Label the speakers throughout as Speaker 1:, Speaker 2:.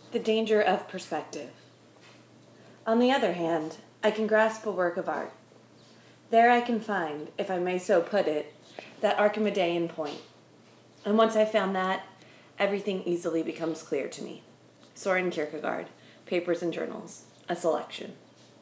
Speaker 1: The danger of perspective. On the other hand, I can grasp a work of art. There I can find, if I may so put it, that Archimedean point. And once I've found that, everything easily becomes clear to me. Soren Kierkegaard, Papers and Journals, a selection.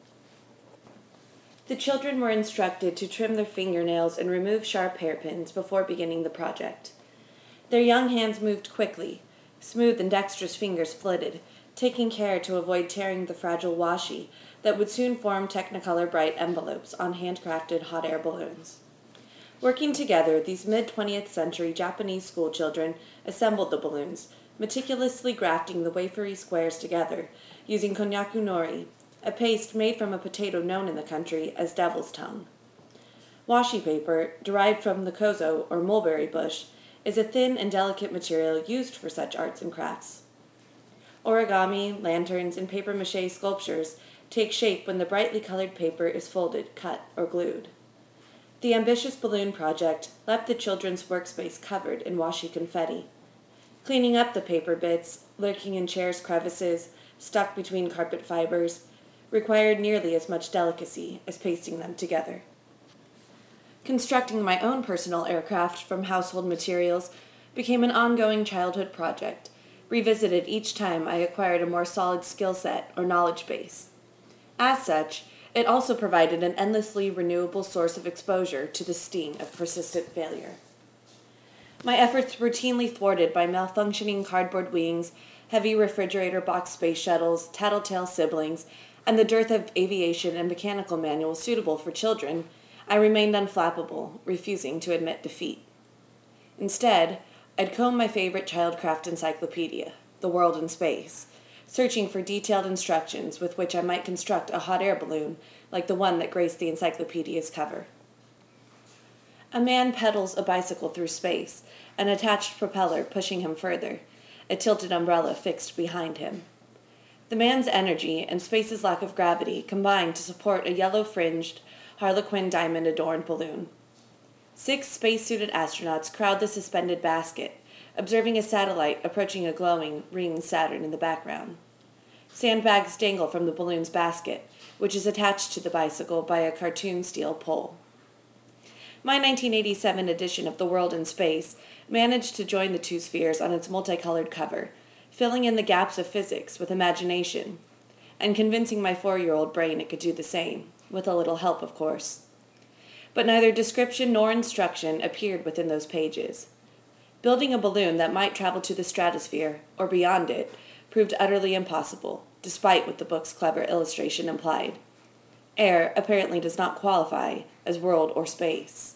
Speaker 1: The children were instructed to trim their fingernails and remove sharp hairpins before beginning the project. Their young hands moved quickly. Smooth and dexterous fingers flitted, taking care to avoid tearing the fragile washi that would soon form Technicolor bright envelopes on handcrafted hot air balloons. Working together, these mid-20th century Japanese schoolchildren assembled the balloons, meticulously grafting the wafery squares together, using konnyaku nori, a paste made from a potato known in the country as devil's tongue. Washi paper, derived from the kozo or mulberry bush, is a thin and delicate material used for such arts and crafts. Origami, lanterns, and papier-mâché sculptures take shape when the brightly colored paper is folded, cut, or glued. The ambitious balloon project left the children's workspace covered in washi confetti. Cleaning up the paper bits, lurking in chairs' crevices, stuck between carpet fibers, required nearly as much delicacy as pasting them together. Constructing my own personal aircraft from household materials became an ongoing childhood project, revisited each time I acquired a more solid skill set or knowledge base. As such, it also provided an endlessly renewable source of exposure to the sting of persistent failure. My efforts routinely thwarted by malfunctioning cardboard wings, heavy refrigerator box space shuttles, tattletale siblings, and the dearth of aviation and mechanical manuals suitable for children, I remained unflappable, refusing to admit defeat. Instead, I'd comb my favorite childcraft encyclopedia, The World in Space, searching for detailed instructions with which I might construct a hot air balloon like the one that graced the encyclopedia's cover. A man pedals a bicycle through space, an attached propeller pushing him further, a tilted umbrella fixed behind him. The man's energy and space's lack of gravity combine to support a yellow-fringed, harlequin diamond-adorned balloon. 6 space-suited astronauts crowd the suspended basket, observing a satellite approaching a glowing, ringed Saturn in the background. Sandbags dangle from the balloon's basket, which is attached to the bicycle by a cartoon steel pole. My 1987 edition of The World in Space managed to join the two spheres on its multicolored cover, filling in the gaps of physics with imagination, and convincing my 4-year-old brain it could do the same, with a little help, of course. But neither description nor instruction appeared within those pages. Building a balloon that might travel to the stratosphere, or beyond it, proved utterly impossible, despite what the book's clever illustration implied. Air apparently does not qualify as world or space.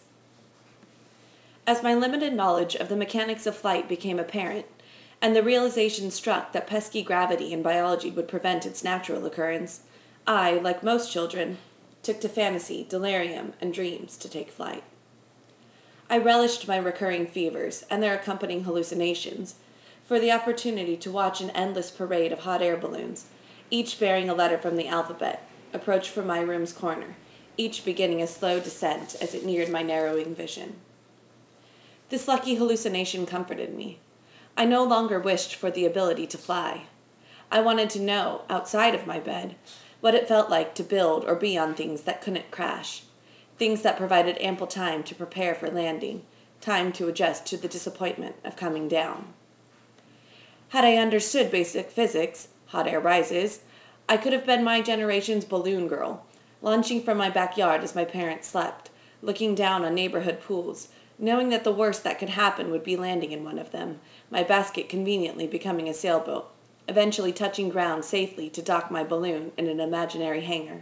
Speaker 1: As my limited knowledge of the mechanics of flight became apparent, and the realization struck that pesky gravity in biology would prevent its natural occurrence, I, like most children, took to fantasy, delirium, and dreams to take flight. I relished my recurring fevers and their accompanying hallucinations for the opportunity to watch an endless parade of hot air balloons, each bearing a letter from the alphabet, approach from my room's corner, each beginning a slow descent as it neared my narrowing vision. This lucky hallucination comforted me. I no longer wished for the ability to fly. I wanted to know, outside of my bed, what it felt like to build or be on things that couldn't crash, things that provided ample time to prepare for landing, time to adjust to the disappointment of coming down. Had I understood basic physics, hot air rises, I could have been my generation's balloon girl, launching from my backyard as my parents slept, looking down on neighborhood pools, knowing that the worst that could happen would be landing in one of them, my basket conveniently becoming a sailboat, eventually touching ground safely to dock my balloon in an imaginary hangar.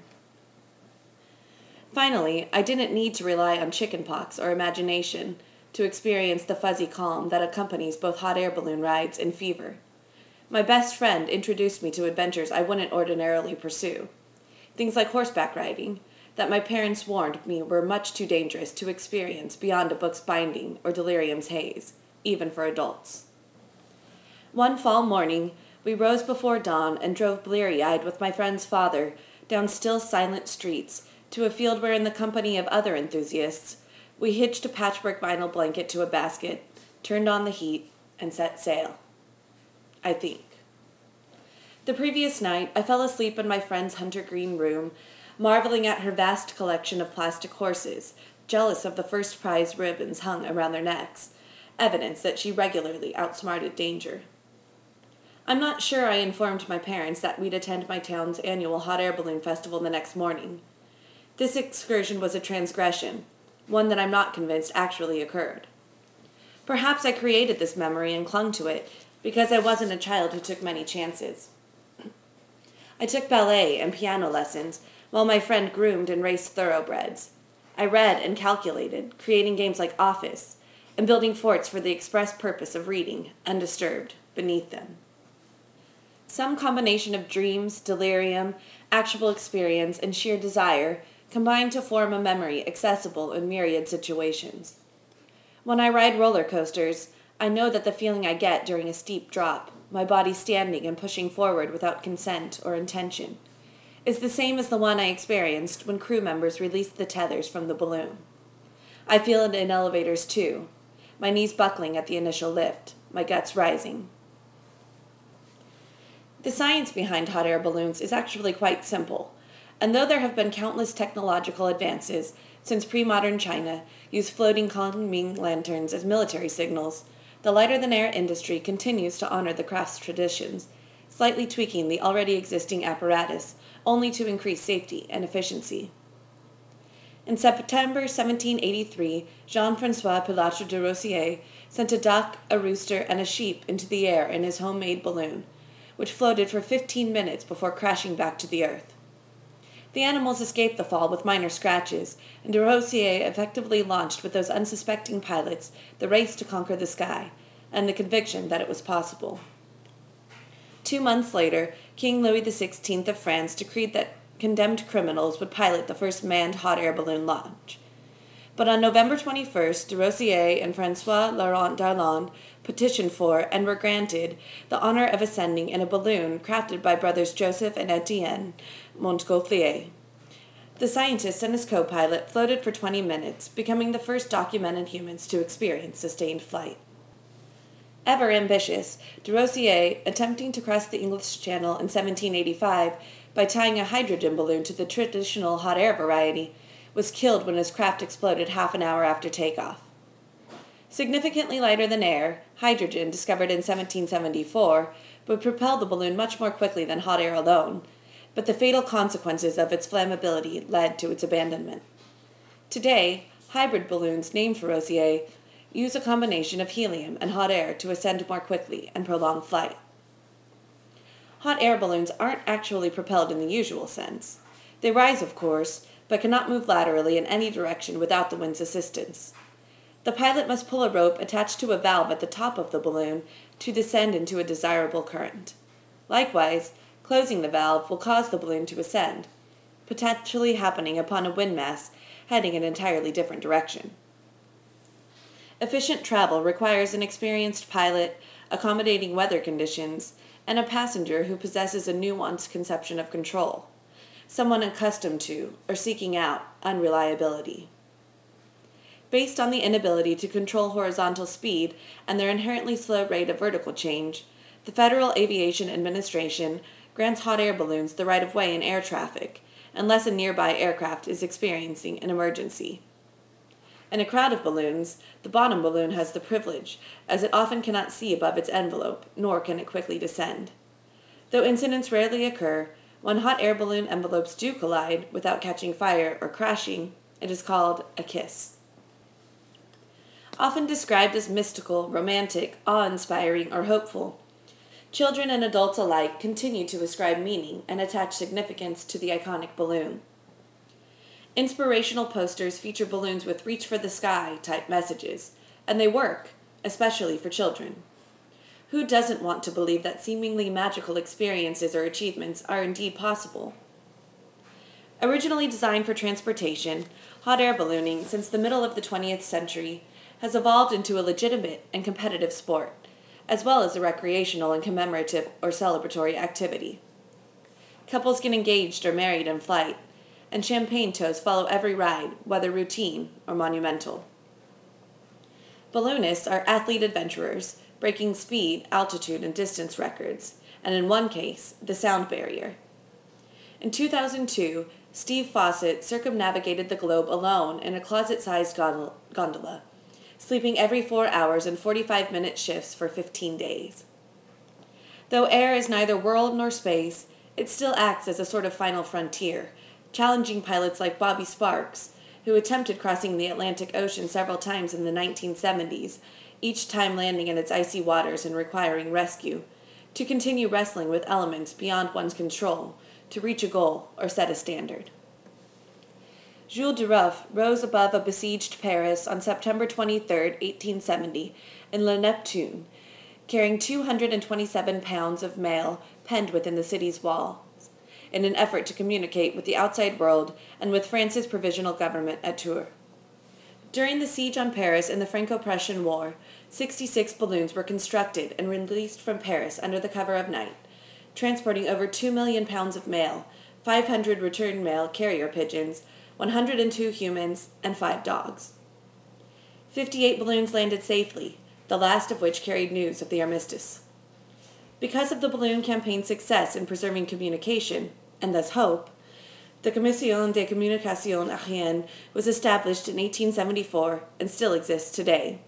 Speaker 1: Finally, I didn't need to rely on chickenpox or imagination to experience the fuzzy calm that accompanies both hot air balloon rides and fever. My best friend introduced me to adventures I wouldn't ordinarily pursue. Things like horseback riding, that my parents warned me were much too dangerous to experience beyond a book's binding or delirium's haze, even for adults. One fall morning, we rose before dawn and drove bleary-eyed with my friend's father down still silent streets to a field where, in the company of other enthusiasts, we hitched a patchwork vinyl blanket to a basket, turned on the heat, and set sail. I think. The previous night, I fell asleep in my friend's hunter green room, marveling at her vast collection of plastic horses, jealous of the first prize ribbons hung around their necks, evidence that she regularly outsmarted danger. I'm not sure I informed my parents that we'd attend my town's annual hot air balloon festival the next morning. This excursion was a transgression, one that I'm not convinced actually occurred. Perhaps I created this memory and clung to it because I wasn't a child who took many chances. I took ballet and piano lessons while my friend groomed and raced thoroughbreds. I read and calculated, creating games like Office, and building forts for the express purpose of reading, undisturbed, beneath them. Some combination of dreams, delirium, actual experience, and sheer desire combine to form a memory accessible in myriad situations. When I ride roller coasters, I know that the feeling I get during a steep drop, my body standing and pushing forward without consent or intention, is the same as the one I experienced when crew members released the tethers from the balloon. I feel it in elevators too, my knees buckling at the initial lift, my guts rising. The science behind hot air balloons is actually quite simple, and though there have been countless technological advances since pre-modern China used floating Kunming lanterns as military signals, the lighter-than-air industry continues to honor the craft's traditions, slightly tweaking the already existing apparatus only to increase safety and efficiency. In September 1783, Jean-François Pilatre de Rossier sent a duck, a rooster, and a sheep into the air in his homemade balloon, which floated for 15 minutes before crashing back to the earth. The animals escaped the fall with minor scratches, and de Rossier effectively launched with those unsuspecting pilots the race to conquer the sky, and the conviction that it was possible. 2 months later, King Louis XVI of France decreed that condemned criminals would pilot the first manned hot air balloon launch. But on November 21st, de Rossier and François Laurent Darlan petitioned for and were granted the honor of ascending in a balloon crafted by brothers Joseph and Etienne Montgolfier. The scientist and his co-pilot floated for 20 minutes, becoming the first documented humans to experience sustained flight. Ever ambitious, de Rossier, attempting to cross the English Channel in 1785 by tying a hydrogen balloon to the traditional hot air variety, was killed when his craft exploded half an hour after takeoff. Significantly lighter than air, hydrogen, discovered in 1774, would propel the balloon much more quickly than hot air alone, but the fatal consequences of its flammability led to its abandonment. Today, hybrid balloons named for Rossier use a combination of helium and hot air to ascend more quickly and prolong flight. Hot air balloons aren't actually propelled in the usual sense. They rise, of course, but cannot move laterally in any direction without the wind's assistance. The pilot must pull a rope attached to a valve at the top of the balloon to descend into a desirable current. Likewise, closing the valve will cause the balloon to ascend, potentially happening upon a windmass heading in an entirely different direction. Efficient travel requires an experienced pilot, accommodating weather conditions, and a passenger who possesses a nuanced conception of control, someone accustomed to, or seeking out, unreliability. Based on the inability to control horizontal speed and their inherently slow rate of vertical change, the Federal Aviation Administration grants hot air balloons the right of way in air traffic, unless a nearby aircraft is experiencing an emergency. In a crowd of balloons, the bottom balloon has the privilege, as it often cannot see above its envelope, nor can it quickly descend. Though incidents rarely occur, when hot air balloon envelopes do collide without catching fire or crashing, it is called a kiss. Often described as mystical, romantic, awe-inspiring, or hopeful, children and adults alike continue to ascribe meaning and attach significance to the iconic balloon. Inspirational posters feature balloons with reach for the sky type messages, and they work, especially for children. Who doesn't want to believe that seemingly magical experiences or achievements are indeed possible? Originally designed for transportation, hot air ballooning since the middle of the 20th century has evolved into a legitimate and competitive sport, as well as a recreational and commemorative or celebratory activity. Couples get engaged or married in flight, and champagne toasts follow every ride, whether routine or monumental. Balloonists are athlete adventurers, breaking speed, altitude, and distance records, and in one case, the sound barrier. In 2002, Steve Fawcett circumnavigated the globe alone in a closet-sized gondola, sleeping every 4 hours in 45-minute shifts for 15 days. Though air is neither world nor space, it still acts as a sort of final frontier, challenging pilots like Bobby Sparks, who attempted crossing the Atlantic Ocean several times in the 1970s, each time landing in its icy waters and requiring rescue, to continue wrestling with elements beyond one's control, to reach a goal or set a standard. Jules Duroff rose above a besieged Paris on September 23, 1870, in Le Neptune, carrying 227 pounds of mail penned within the city's walls, in an effort to communicate with the outside world and with France's provisional government at Tours. During the siege on Paris in the Franco-Prussian War, 66 balloons were constructed and released from Paris under the cover of night, transporting over 2 million pounds of mail, 500 return mail carrier pigeons, 102 humans, and 5 dogs. 58 balloons landed safely, the last of which carried news of the armistice. Because of the balloon campaign's success in preserving communication, and thus hope, the Commission de Communication Aérienne was established in 1874 and still exists today.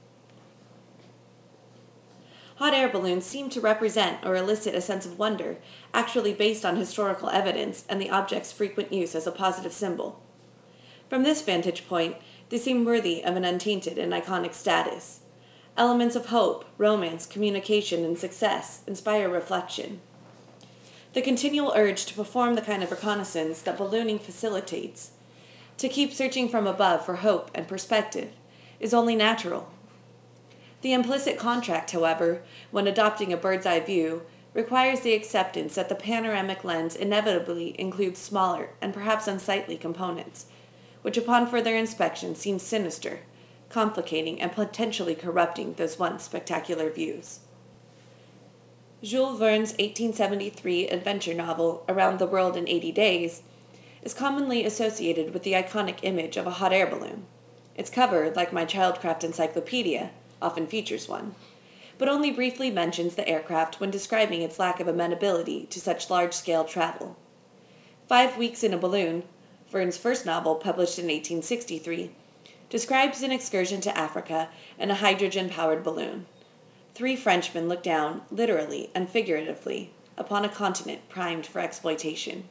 Speaker 1: Hot air balloons seem to represent or elicit a sense of wonder, actually based on historical evidence and the object's frequent use as a positive symbol. From this vantage point, they seem worthy of an untainted and iconic status. Elements of hope, romance, communication, and success inspire reflection. The continual urge to perform the kind of reconnaissance that ballooning facilitates, to keep searching from above for hope and perspective, is only natural. The implicit contract, however, when adopting a bird's-eye view, requires the acceptance that the panoramic lens inevitably includes smaller and perhaps unsightly components, which upon further inspection seem sinister, complicating and potentially corrupting those once spectacular views. Jules Verne's 1873 adventure novel, Around the World in 80 Days, is commonly associated with the iconic image of a hot air balloon. Its cover, like my Childcraft encyclopedia, often features one, but only briefly mentions the aircraft when describing its lack of amenability to such large-scale travel. 5 Weeks in a Balloon, Verne's first novel, published in 1863, describes an excursion to Africa in a hydrogen-powered balloon. 3 Frenchmen look down, literally and figuratively, upon a continent primed for exploitation.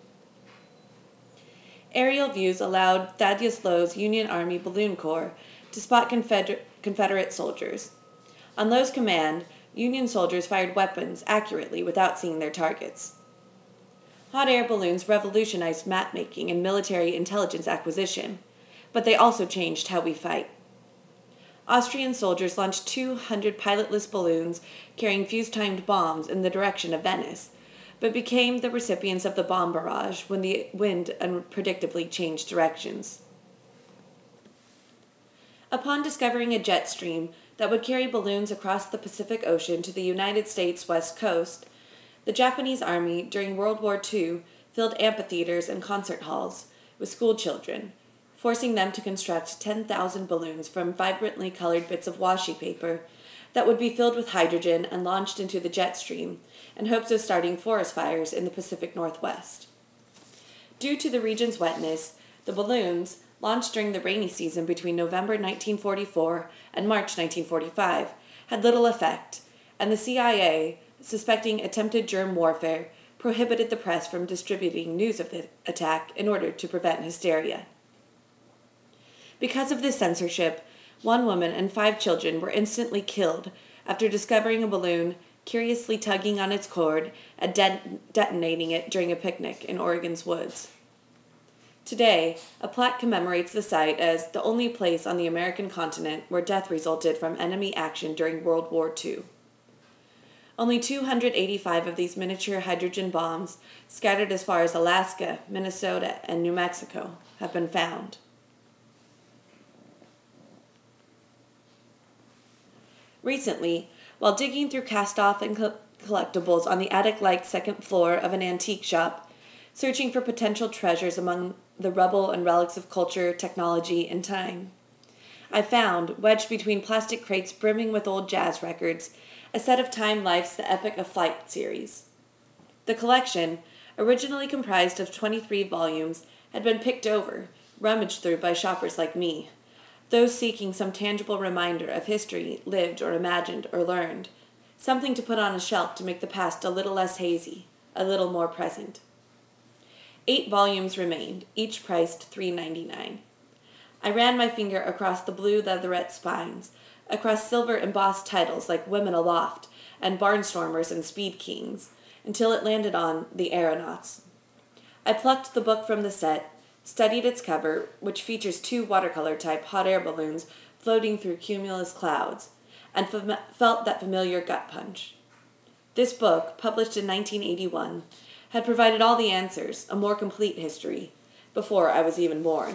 Speaker 1: Aerial views allowed Thaddeus Lowe's Union Army Balloon Corps to spot Confederate soldiers. On Lowe's command, Union soldiers fired weapons accurately without seeing their targets. Hot air balloons revolutionized map-making and military intelligence acquisition, but they also changed how we fight. Austrian soldiers launched 200 pilotless balloons carrying fuse-timed bombs in the direction of Venice, but became the recipients of the bomb barrage when the wind unpredictably changed directions. Upon discovering a jet stream that would carry balloons across the Pacific Ocean to the United States West Coast, the Japanese Army during World War II filled amphitheaters and concert halls with school children, forcing them to construct 10,000 balloons from vibrantly colored bits of washi paper that would be filled with hydrogen and launched into the jet stream in hopes of starting forest fires in the Pacific Northwest. Due to the region's wetness, the balloons, launched during the rainy season between November 1944 and March 1945, had little effect, and the CIA, suspecting attempted germ warfare, prohibited the press from distributing news of the attack in order to prevent hysteria. Because of this censorship, 1 woman and 5 children were instantly killed after discovering a balloon, curiously tugging on its cord, and detonating it during a picnic in Oregon's woods. Today, a plaque commemorates the site as the only place on the American continent where death resulted from enemy action during World War II. Only 285 of these miniature hydrogen bombs, scattered as far as Alaska, Minnesota, and New Mexico, have been found. Recently, while digging through cast-off and collectibles on the attic-like second floor of an antique shop, searching for potential treasures among the rubble and relics of culture, technology, and time, I found, wedged between plastic crates brimming with old jazz records, a set of Time Life's The Epic of Flight series. The collection, originally comprised of 23 volumes, had been picked over, rummaged through by shoppers like me, those seeking some tangible reminder of history lived or imagined or learned, something to put on a shelf to make the past a little less hazy, a little more present. 8 volumes remained, each priced $3.99. I ran my finger across the blue leatherette spines, across silver embossed titles like Women Aloft and Barnstormers and Speed Kings, until it landed on The Aeronauts. I plucked the book from the set, studied its cover, which features 2 watercolor-type hot air balloons floating through cumulus clouds, and felt that familiar gut punch. This book, published in 1981, had provided all the answers, a more complete history, before I was even born.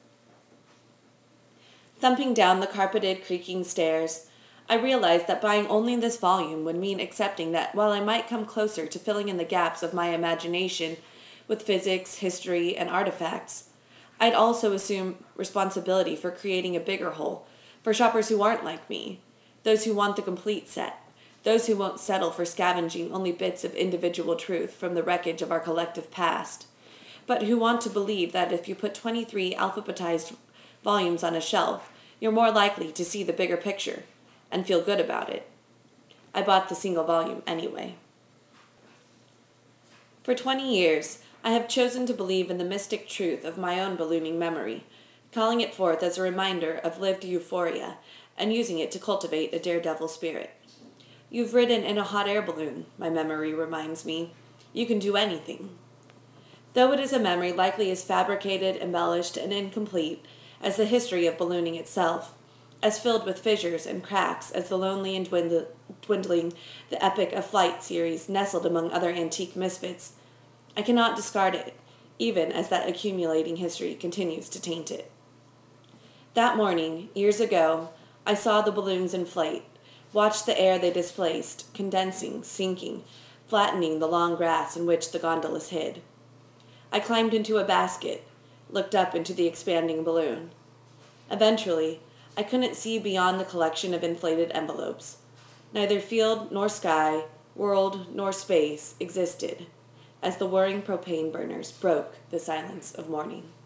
Speaker 1: Thumping down the carpeted, creaking stairs, I realized that buying only this volume would mean accepting that while I might come closer to filling in the gaps of my imagination with physics, history, and artifacts, I'd also assume responsibility for creating a bigger hole for shoppers who aren't like me, those who want the complete set, those who won't settle for scavenging only bits of individual truth from the wreckage of our collective past, but who want to believe that if you put 23 alphabetized volumes on a shelf, you're more likely to see the bigger picture and feel good about it. I bought the single volume anyway. For 20 years, I have chosen to believe in the mystic truth of my own ballooning memory, calling it forth as a reminder of lived euphoria and using it to cultivate a daredevil spirit. You've ridden in a hot air balloon, my memory reminds me. You can do anything. Though it is a memory likely as fabricated, embellished, and incomplete as the history of ballooning itself, as filled with fissures and cracks as the lonely and dwindling The Epic of Flight series nestled among other antique misfits, I cannot discard it, even as that accumulating history continues to taint it. That morning, years ago, I saw the balloons inflate, watched the air they displaced, condensing, sinking, flattening the long grass in which the gondolas hid. I climbed into a basket, looked up into the expanding balloon. Eventually, I couldn't see beyond the collection of inflated envelopes. Neither field nor sky, world nor space existed, as the whirring propane burners broke the silence of morning.